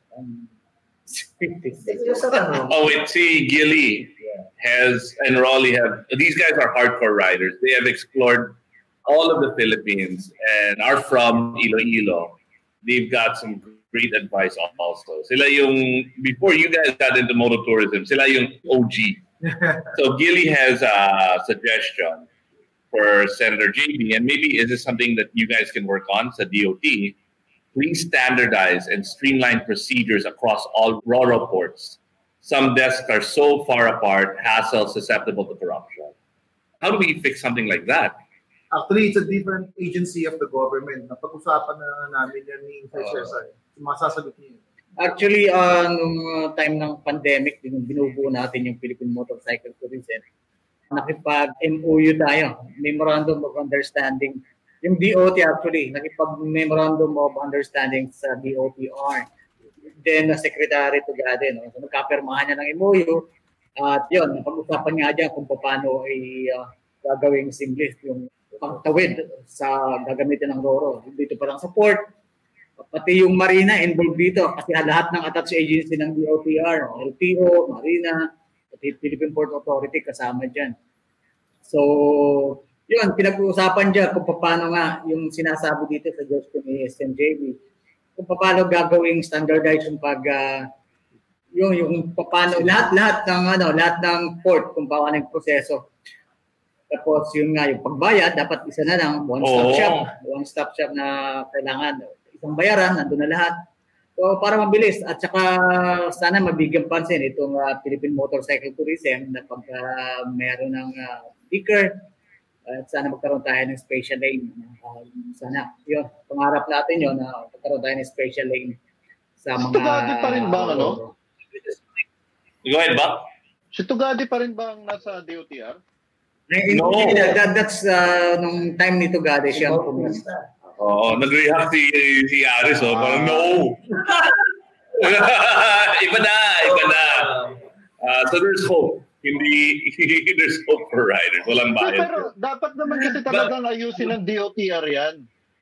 S11: 50s.
S8: Oh, wait, see, Gilly and Raleigh these guys are hardcore riders. They have explored all of the Philippines and are from Iloilo. They've got some great advice also. Sila yung, before you guys got into motor tourism, sila yung OG. So Gilly has a suggestion for Senator JB, and maybe is this something that you guys can work on, sa DOT? Please standardize and streamline procedures across all RORO ports. Some desks are so far apart, hassle, susceptible to corruption. How do we fix something like that?
S4: Actually, it's a different agency of the government. Napag-usapan na namin yan ni Cesar. Masasagot niyo.
S11: Actually, nung time ng pandemic, binubuo natin yung Philippine Motorcycle Tourism. Nakipag-MOU tayo, Memorandum of Understanding. Yung DOT actually, nakipag-Memorandum of Understanding sa DOTR. Then, Secretary Tugade, no? So, nagkapirmahan niya ng MOU. At yun, napag-usapan nga dyan kung paano ay gagawing seamless yung pagtawid sa gagamitin ng RORO. Dito pa lang sa port. Pati yung Marina involved dito kasi lahat ng attached agency ng DOTR, LTO, Marina, pati Philippine Port Authority kasama dyan. So, yun, pinag-uusapan dyan kung paano nga yung sinasabi dito sa Justin ni SMJB, kung paano gagawing standardized yung yung paano lahat ng port kung paano yung proseso. Tapos yun nga yung pagbayad dapat isa na lang one-stop shop na kailangan isang bayaran, nandun na lahat. So, para mabilis. At saka, sana mabigyan pansin itong Philippine Motorcycle Tourism na pagka meron ng sticker, at sana magkaroon tayo ng special lane. Sana, yun. Pangarap natin yun na magkaroon tayo ng special lane sa mga...
S12: Tugadi pa rin ba, ano?
S8: Go ahead, ba?
S12: Si Tugadi pa rin ba ang nasa DOTR?
S11: No. That's nung time ni Tugadi siya ang pumunta.
S8: Nag-react si Aris, parang no. Iba na. So there's hope. hindi, there's hope for riders. Walang bayad.
S12: Pero dapat naman kasi talagang ayusin ng DOTR yan.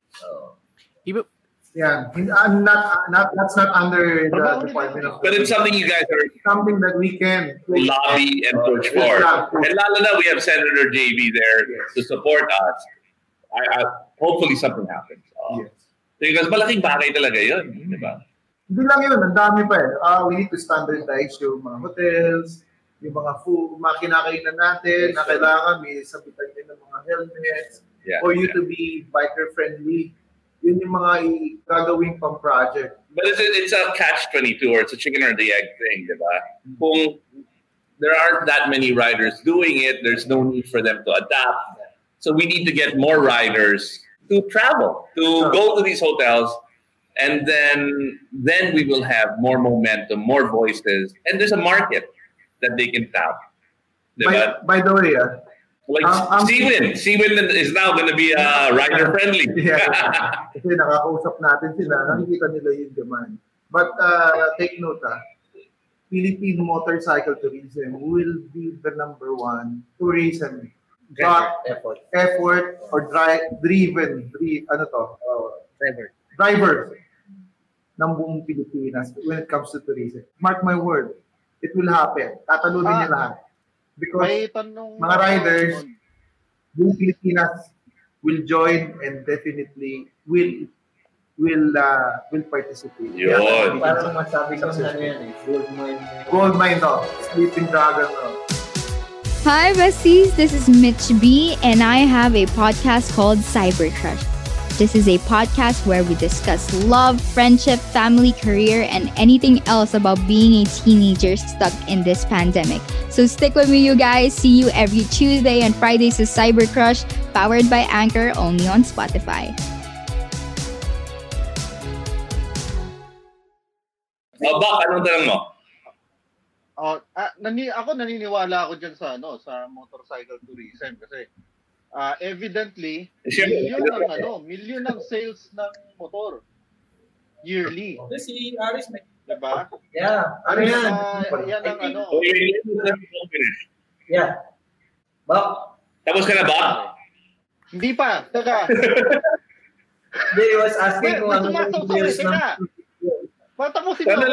S4: That's not under the Department of.
S8: But it's something you guys are
S4: something that we can
S8: lobby and push for. And lalo na, we have Senator JB there to support us. I hopefully something happens. Because malaking bagay talaga yun, di ba?
S4: Hindi lang yun, ang dami pa eh. We need to standardize yung mga hotels, yung mga food, mga kinakainan natin, na kailangan may sabitan din ng mga helmets, for you to be biker-friendly. Yun yung mga gagawin pang project.
S8: But it's a catch-22 or it's a chicken or the egg thing, di ba? Kung there aren't that many riders doing it, there's no need for them to adapt. So we need to get more riders to travel, to go to these hotels, and then we will have more momentum, more voices, and there's a market that they can tap.
S4: By the way,
S8: like Seawin is now going to be rider friendly.
S4: Kasi nakakausap natin sila, nakikita nila yung demand. But take note, Philippine motorcycle tourism will be the number one tourism effort or drivers ng buong Pilipinas when it comes to tourism. Mark my word, it will happen. Tatalunin niya lahat. Because mga riders, buong Pilipinas will join and definitely will participate.
S9: Parang masabi ko na yan eh.
S4: Gold mine daw. Sleeping Dragon daw.
S15: Hi, besties. This is Mitch B, and I have a podcast called Cyber Crush. This is a podcast where we discuss love, friendship, family, career, and anything else about being a teenager stuck in this pandemic. So stick with me, you guys. See you every Tuesday and Fridays to Cyber Crush, powered by Anchor, only on Spotify.
S8: Bak, anong tanong mo?
S12: Ako naniniwala ako dyan sa motorcycle tourism kasi evidently million ng sales ng motor yearly.
S14: Si Aris may
S12: diba?
S9: Yeah.
S12: Yan ang
S9: Yeah. Bak.
S8: Tapos ka na ba?
S12: Hindi pa. Teka.
S9: He was asking kung ano yung sales ng...
S12: Patapusin mo.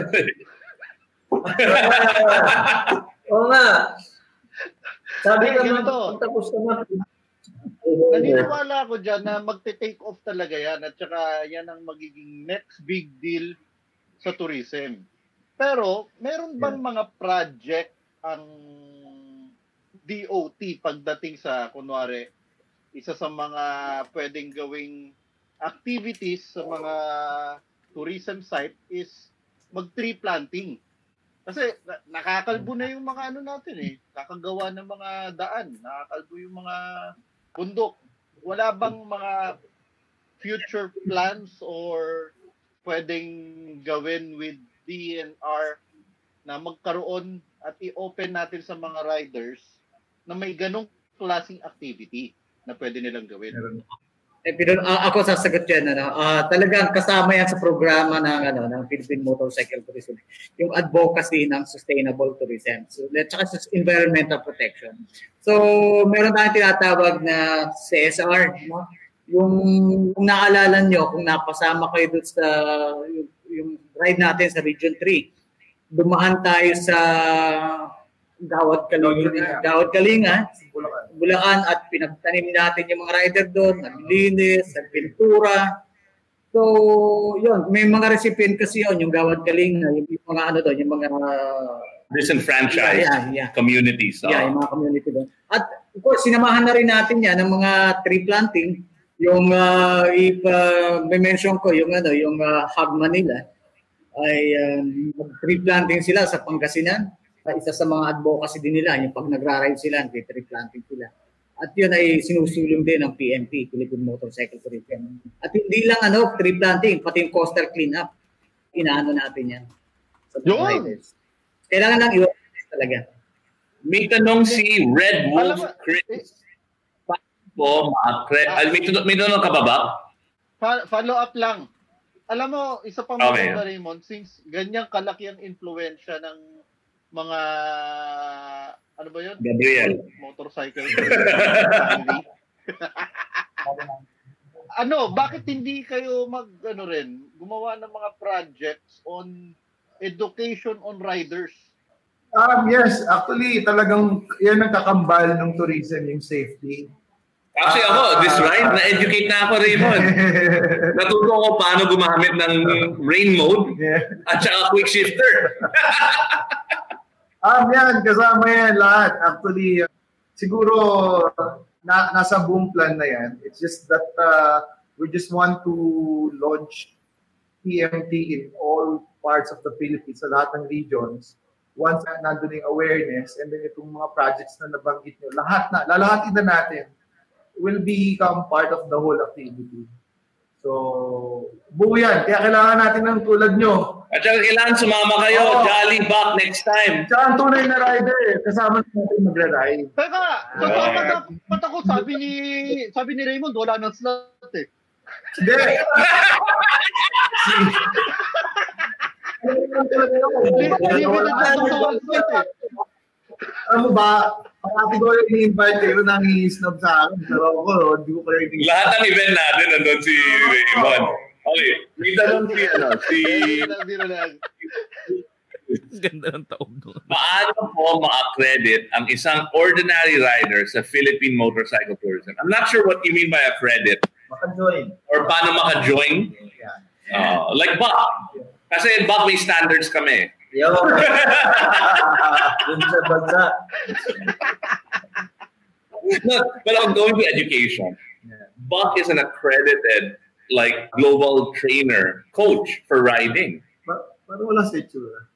S9: Oo nga. Sabi ka naman, tapos naman.
S12: Naniniwala ako dyan na magte-take off talaga yan at saka yan ang magiging next big deal sa tourism. Pero, meron bang mga project ang DOT pagdating sa, kunwari, isa sa mga pwedeng gawing activities sa mga tourism site is mag-tree planting. Kasi nakakalbo na yung mga natin eh. Kakagawa ng mga daan. Nakakalbo yung mga bundok. Wala bang mga future plans or pwedeng gawin with DNR na magkaroon at i-open natin sa mga riders na may ganong klaseng activity na pwede nilang gawin?
S11: Ako sasagot yan. Talagang kasama yan sa programa ng Philippine Motorcycle Tourism, yung advocacy ng sustainable tourism. So, at saka environmental protection. So, meron tayong tinatawag na CSR. No? Yung kung naalala nyo, kung napasama kayo doon sa yung ride natin sa Region 3, dumaan tayo sa Gawad Kalinga, Bulacan, at pinagtanim natin yung mga rider doon, naglinis, nagpintura. So, yun, may mga recipient kasi yun, yung Gawad Kalinga, yung mga doon, yung mga
S8: disenfranchised communities.
S11: Yung mga community doon. At of course, sinamahan na rin natin yan ng mga tree planting. Yung may mention ko yung Hub Manila ay tree planting sila sa Pangasinan. Isa sa mga advocacy din nila, yung pag nagra-ride sila, tree planting sila. At yun ay sinusulong din ng PMT, Philippine Motorcycle Tourism. At hindi lang tree planting, pati yung coastal cleanup. Inaano natin yan. Sa riders. Kailangan lang i-organize talaga.
S8: May tanong si Red Wolf Chris. May tanong ka ba?
S12: Follow up lang. Alam mo, isa pang maganda, Raymond, since ganyang kalaki ang influensya ng mga Ano ba yun?
S8: Gabriel.
S12: Motorcycle. Bakit hindi kayo gumawa ng mga projects on education on riders?
S4: Yes, actually, talagang yan ang kakambal ng tourism, yung safety.
S8: Actually ako, this ride, na-educate na ako, Raymond. Natuto ko paano gumamit ng rain mode at saka quick shifter.
S4: Yan, kasama yan lahat. Actually, siguro nasa boom plan na yan. It's just that we just want to launch PMT in all parts of the Philippines, sa lahat ng regions. Once nandun yung awareness, and then itong mga projects na nabanggit nyo, lalahatin na natin, will become part of the whole activity. So, buo yan. Kaya kailangan natin ng tulad nyo.
S8: At saka kailangan sumama kayo. Jolly back next time.
S4: Tsaka ang tunay na rider, kasama natin magra-ride.
S12: Teka, ba't ako sabi ni Raymond, wala nang slot eh.
S4: Hindi. Alam mo ba, parati ko yung i-invite kayo nang i-snob sa akin. Pero ako, hindi ko kayo i-invite.
S8: Lahat ng event natin nandun si Raymond. Okay, may tanong
S10: Ganda ng taog doon.
S8: Paano po ma-accredit ang isang ordinary rider sa Philippine Motorcycle Tourism? I'm not sure what you mean by accredit.
S9: Maka-join.
S8: Or paano maka-join? Like BAC. Kasi BAC may standards kami.
S9: Yo. Dun sa bansa.
S8: No, but I'm going to education. BAC is an accredited global trainer, coach for riding.
S4: Pero wala sa itsura.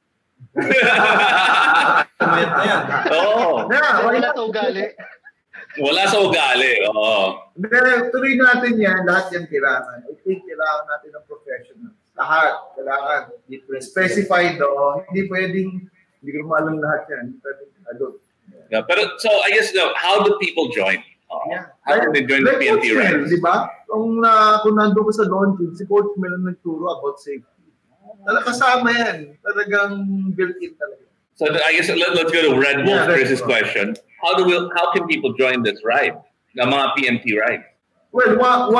S12: Wala sa ugali.
S8: Wala sa ugali,
S4: Tuloy natin yan, lahat yan kailangan. I think kailangan natin ng professional. Lahat, kailangan. Specified, hindi pwedeng, hindi ko maalam lahat yan. Hindi pwedeng adult.
S8: Yeah, pero, so, I guess, how do people join? How can they join the PMT rides?
S4: Di ba? Kung nandun ko sa launching, si Coach Mel ang nagturo about safety. Talagang kasama yan. Talagang built-in talaga.
S8: So I guess let's go to Red Wolf Chris's question. How can people join this ride? The mga PMT ride?
S4: Well,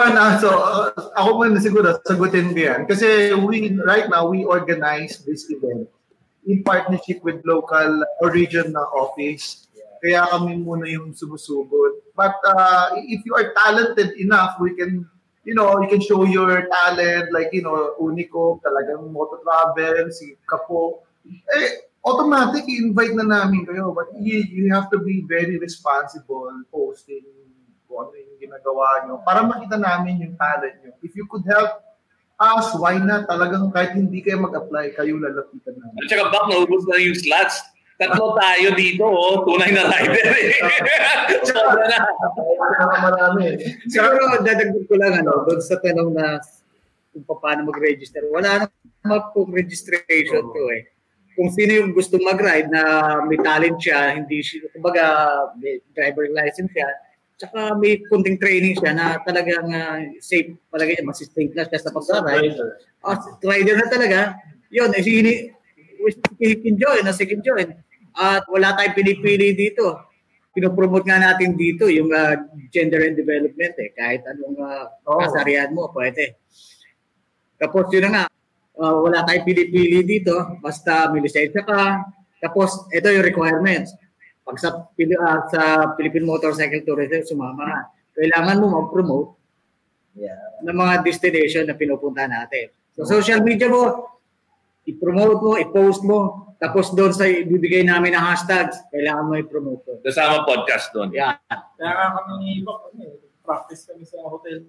S4: ako muna siguro sagutin ko yan. Kasi right now, we organize this event in partnership with local or regional office. Kaya kami muna yung sumusugod. But if you are talented enough, we can, you can show your talent, like, Unico, talagang moto travel, si Kapo. Automatic, invite na namin kayo. But you have to be very responsible posting kung ano yung ginagawa nyo para makita namin yung talent nyo. If you could help us, why not? Talagang kahit hindi kayo mag-apply, kayo lalapitan namin.
S8: At saka back, naubos na yung slots. Tatlo tayo dito, tunay na rider eh. Sobra na.
S11: Marami. Siguro, dadagdag ko lang, doon sa tanong na kung paano mag-register. Wala naman pong registration to eh. Kung sino yung gustong mag-ride na may talent siya, hindi siya, kumbaga, may driver license siya, tsaka may kunting training siya na talagang safe, palagay niya, masistinct na siya sa pag-ride. Rider na talaga, yun, he can join. At wala tayong pinipili dito. Pinopromote nga natin dito yung gender and development eh. Kahit anong kasarian mo, pwede. Tapos yun na nga, wala tayong pinipili dito. Basta may lisensya ka. Tapos ito yung requirements. Pag sa Philippine Motorcycle Tourism, sumama. Kailangan mo mag-promote ng mga destination na pinupunta natin. So social media mo, i-promote mo, i-post mo. Tapos doon sa ibibigay namin na hashtags, kailangan mo i-promote doon.
S8: Kasama podcast doon.
S14: Yeah. Kaya nga kami ni Ibak, practice kami sa hotel.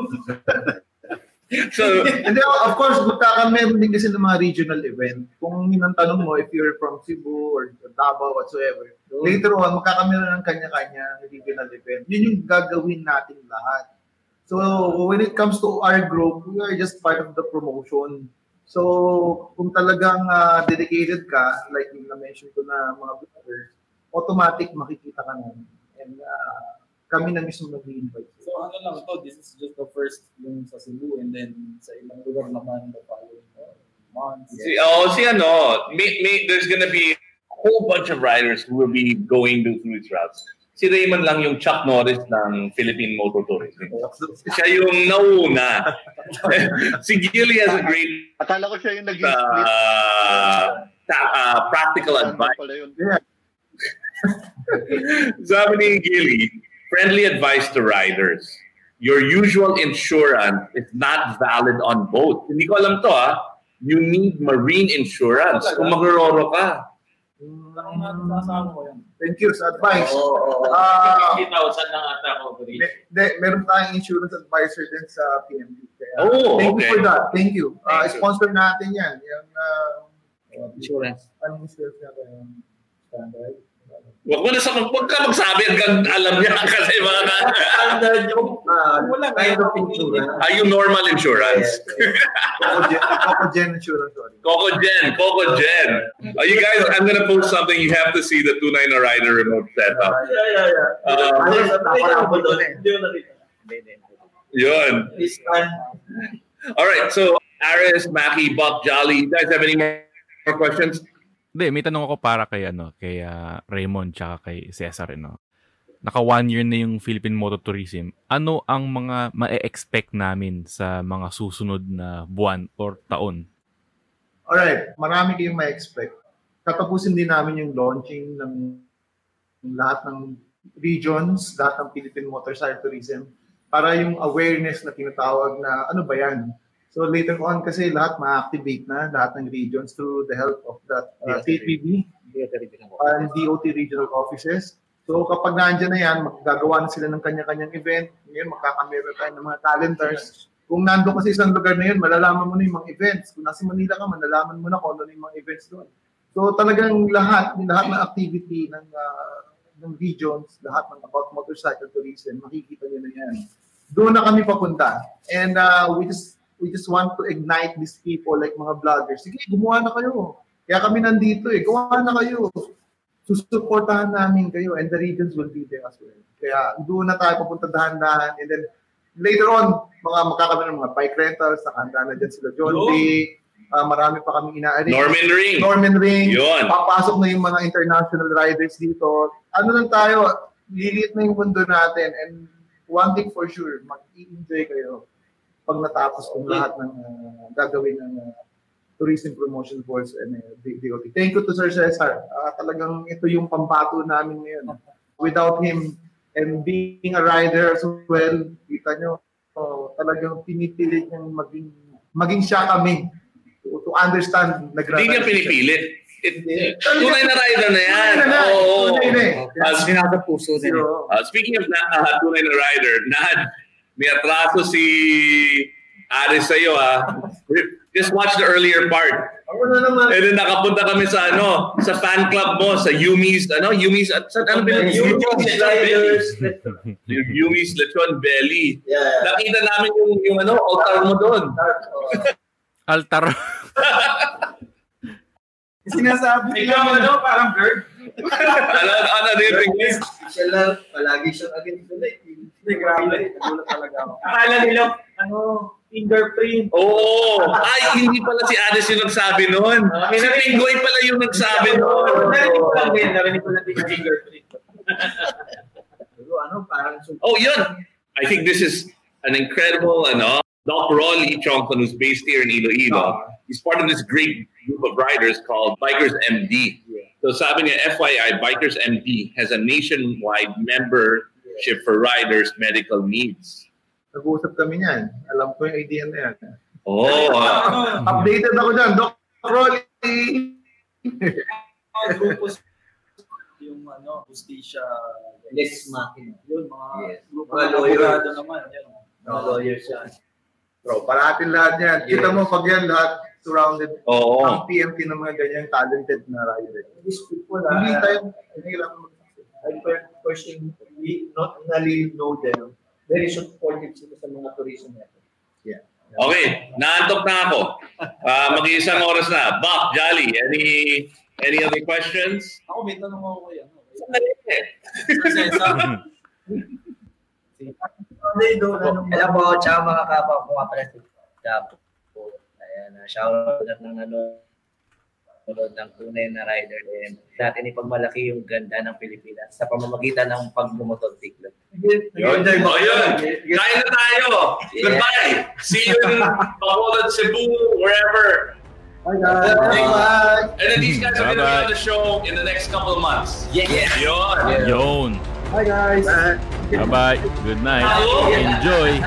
S4: So, and then, of course, meron din kasi ng mga regional event. Kung yung tanong mo, if you're from Cebu or Davao, whatsoever, later on, magkakameron ng kanya-kanya regional event. Yun yung gagawin natin lahat. So, when it comes to our group, we are just part of the promotion. So, kung talagang dedicated ka, like yung na-mention ko na mga vloggers, automatic makikita ka namin. And kami na mismo nag-invite.
S14: So, ano lang to, this is just the first yung sa Cebu and then sa ibang lugar naman the following months.
S8: There's gonna be whole bunch of riders who will be going through these routes. Si Raymond lang yung Chuck Norris ng Philippine Motor Tourism. Siya yung nauna. Si Gilly has a great
S12: akala ko siya yung nag-split.
S8: Practical advice. Sabi ni Gilly, friendly advice to riders. Your usual insurance is not valid on boat. Hindi ko alam to You need marine insurance kung mag-roro ka.
S4: Thank you sa advice.
S14: 50,000 lang ata ako.
S4: Meron tayong insurance advisor din sa PMB.
S8: Thank
S4: you for that. Thank you. Sponsor natin yan. Yung
S11: insurance.
S4: Anong insurance natin? Standard.
S8: Huwag ka magsabi hanggang alam niya kasi mga yung normal insurance.
S4: Cocogen insurance.
S8: Cocogen. You guys, I'm gonna post something. You have to see the 29 Rider remote setup. Yun. All right, so Aris, Maki, Buck, Jolly, you guys have any more questions?
S10: Hindi, may tanong ako para kay Raymond tsaka kay Cesar. Naka 1 year na yung Philippine Motor Tourism. Ano ang mga ma-expect namin sa mga susunod na buwan or taon?
S4: Alright, marami kayong ma-expect. Tatapusin din namin yung launching ng lahat ng regions, lahat ng Philippine Motorcycle Tourism para yung awareness na tinatawag na ano ba yan? So later on kasi lahat ma-activate na, lahat ng regions through the help of the TPB and DOT regional offices. So kapag nandiyan na yan, magagawa na sila ng kanya-kanyang event. Ngayon magkakamera tayo ng mga calendars. Kung nando kasi isang lugar na yun, malalaman mo na yung mga events. Kung nasa Manila ka, malalaman mo na kung ano yung mga events doon. So talagang lahat ng activity ng regions, lahat ng about motorcycle tourism, makikita nyo na yan. Doon na kami papunta. And we just want to ignite these people like mga vloggers. Sige, gumawa na kayo. Kaya kami nandito gawa na kayo. Susuportahan namin kayo and the regions will be there as well. Kaya doon na tayo papunta dahan-dahan and then later on, makakami ng mga bike rentals, nakahanda na dyan sila John D. Marami pa kami ina-arrange. Norman Ring.
S8: Yun.
S4: Papasok na yung mga international riders dito. Ano lang tayo, lilit na yung mundo natin and one thing for sure, mag-i-enjoy kayo pag natapos kung lahat ng gagawin ng Tourism Promotion Boards and DOT. Thank you to Sir Cesar. Talagang ito yung pambato namin ngayon. Without him and being a rider as well, kita nyo, talagang pinipilit niyang maging siya kami to understand.
S8: Hindi niya pinipilit. Tunay na rider na yan.
S11: Sinasa puso din.
S8: Speaking of tunay na rider, may atraso si Aris sa'yo Just watch the earlier part. And then nakapunta kami sa sa fan club mo, sa Yumi's, Yumi's Lechon Belly. Yeah. Nakita namin yung altar mo doon.
S10: Altar.
S14: Sinasabi ikaw parang bird.
S8: Ano din
S9: siya lang, palagi siyang agad sa lake.
S14: Hindi, grabe. Nagulat talaga ako. Akala nila, fingerprint.
S8: Oo. Ay, hindi pala si Anis yung nagsabi nun. Si Pinggoy pala yung nagsabi nun.
S14: Narinig ko lang yung fingerprint.
S8: Oh, yun. I think this is an incredible, Doc Rolly Chongson, who's based here in Iloilo. He's part of this great group of riders called Bikers MD. So sabi niya, FYI, Bikers MD has a nationwide membership for riders' medical needs.
S4: Nag-uusap kami niyan. Alam ko yung idea na yan.
S8: Updated
S4: ako dyan, Doc Rolly.
S14: Yung Justisya
S9: Lex Machina.
S14: Yun, mga lawyer naman.
S9: Mga lawyers yan.
S4: Bro, parating lahat yan. Kita mo pag yan lahat surrounded.
S8: Ang
S4: PMT ng mga ganyan talented na rider.
S9: These people
S4: hindi tayo
S9: first thing, we not really know them. Very supportive sila sa mga tourism natin.
S4: Yeah.
S8: Okay, naantok na ako. Mag-iisang oras na. Buck, Jolly, any other questions?
S14: Ako, may tanong ako kayo.
S9: Alam mo, tsaka mga kapwa ko nga pala si Japo. Ayan, shout out ng
S16: ng tunay na rider and natin ipagmalaki yung ganda ng Pilipinas sa pamamagitan ng pagmumotorsiklo.
S8: Yun. Kain na tayo. Yeah. Goodbye. See you in Bacolod, Cebu, wherever.
S4: Bye guys.
S8: Bye. And then these guys are going to be on the show in the next couple of months.
S16: Yeah.
S10: Yon.
S4: Bye guys.
S10: Bye-bye. Good night. Enjoy.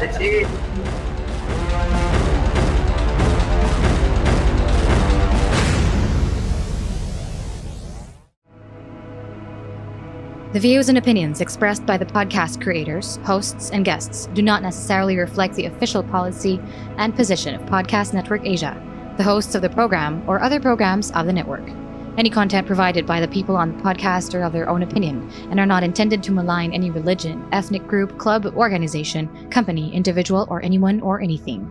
S17: The views and opinions expressed by the podcast creators, hosts, and guests do not necessarily reflect the official policy and position of Podcast Network Asia, the hosts of the program, or other programs of the network. Any content provided by the people on the podcast are of their own opinion and are not intended to malign any religion, ethnic group, club, organization, company, individual, or anyone or anything.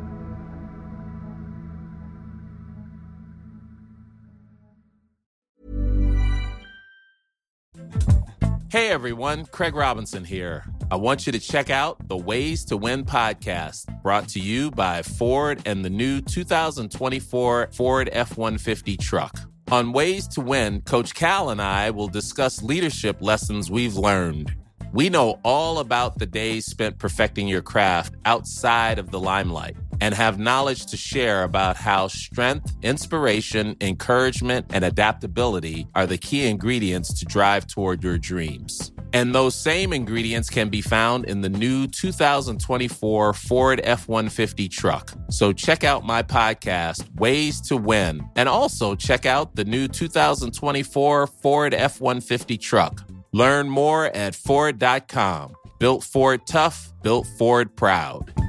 S18: Hey everyone, Craig Robinson here. I want you to check out the Ways to Win podcast, brought to you by Ford and the new 2024 Ford F-150 truck. On Ways to Win, Coach Cal and I will discuss leadership lessons we've learned. We know all about the days spent perfecting your craft outside of the limelight and have knowledge to share about how strength, inspiration, encouragement, and adaptability are the key ingredients to drive toward your dreams. And those same ingredients can be found in the new 2024 Ford F-150 truck. So check out my podcast, Ways to Win, and also check out the new 2024 Ford F-150 truck. Learn more at Ford.com. Built Ford tough, built Ford proud.